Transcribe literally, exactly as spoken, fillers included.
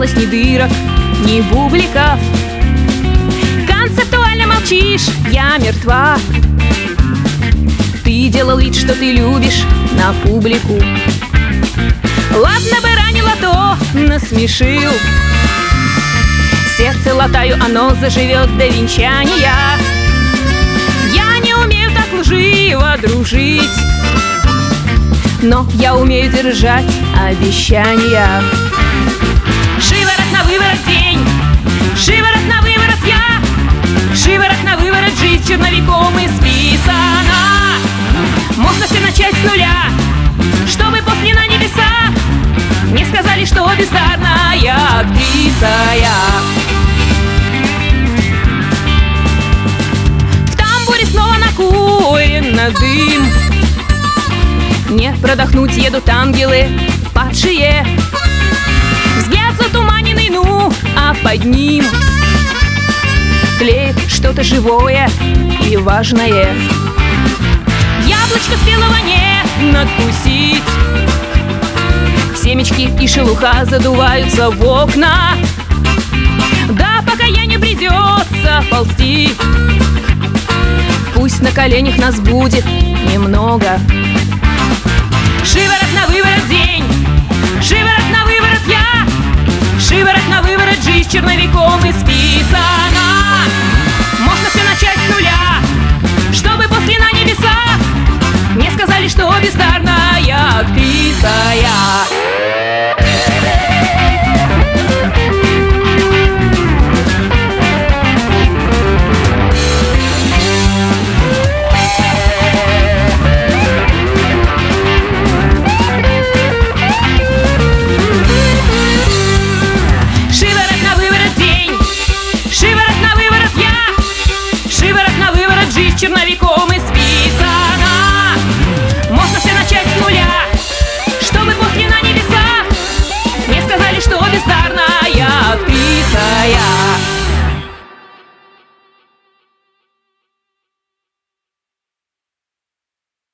осталось ни дырок, ни бубликов. Концептуально молчишь, я мертва. Ты делал вид, что ты любишь на публику. Ладно бы ранило, то насмешил. Сердце латаю, оно заживет до венчания. Я не умею так лживо дружить, но я умею держать обещания. Шиворот на выворот день, шиворот на выворот я, шиворот на выворот жизнь черновиком исписана. Можно все начать с нуля, чтобы после на небеса мне сказали, что бездарная актриса я. В тамбуре снова накурено дым. Не продохнуть едут ангелы падшие. Взгляд затуманенный, ну, а под ним тлеет что-то живое и важное. Яблочко спелого не надкусить. Семечки и шелуха задуваются в окна. Да пока я не придется ползти. Пусть на коленях нас будет немного. Шиворот на выворот день, шиворот на выворот я, шиворот на выворот жизнь черновиком исписана. Можно все начать с нуля, чтобы после на небеса мне сказали, что бездарная актриса я. Черновиком